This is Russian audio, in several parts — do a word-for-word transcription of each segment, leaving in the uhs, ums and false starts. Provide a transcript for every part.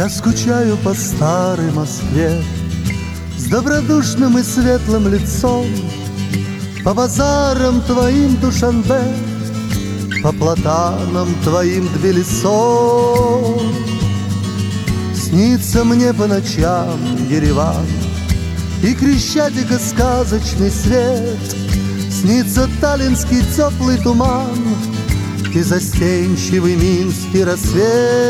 Я скучаю по старой Москве с добродушным и светлым лицом, по базарам твоим, Душанбе, по платанам твоим, Тбилисо. Снится мне по ночам Ереван и Крещатика сказочный свет. Снится таллинский теплый туман и застенчивый минский рассвет.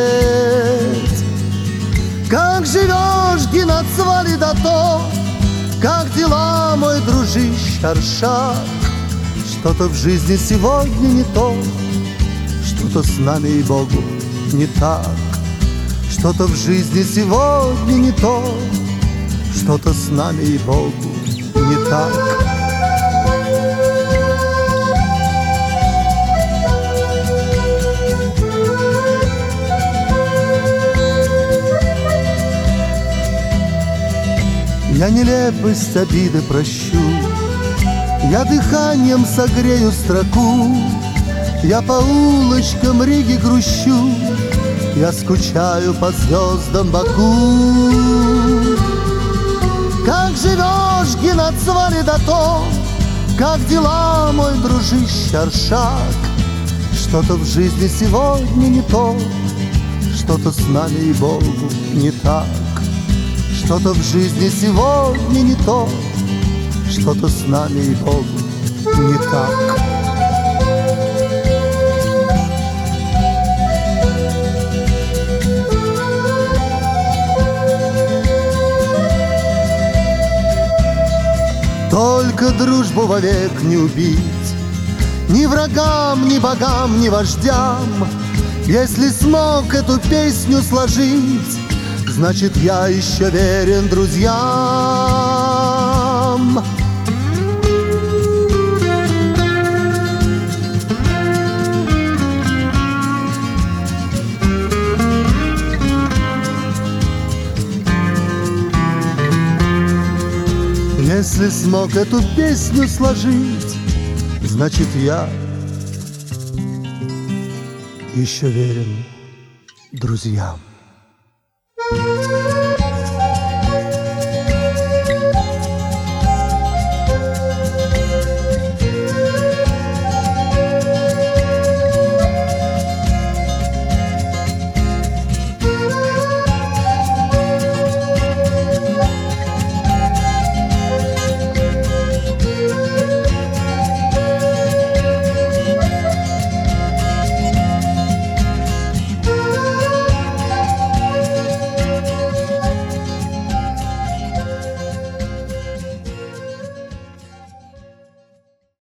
Как живешь, Геноцвале, да то, как дела, мой дружище Аршак? Что-то в жизни сегодня не то, что-то с нами и Богу не так. Что-то в жизни сегодня не то, что-то с нами и Богу не так. Я нелепость обиды прощу, я дыханием согрею строку, я по улочкам Риги грущу, я скучаю по звездам Баку. Как живешь, Геноцвале, да то, как дела, мой дружище Аршак? Что-то в жизни сегодня не то, что-то с нами и Богу не так. Что-то в жизни сегодня не то, что-то с нами и Богу не так. Только дружбу вовек не убить, ни врагам, ни богам, ни вождям. Если смог эту песню сложить, значит, я еще верен друзьям. Если смог эту песню сложить, значит, я еще верен друзьям. Thank you.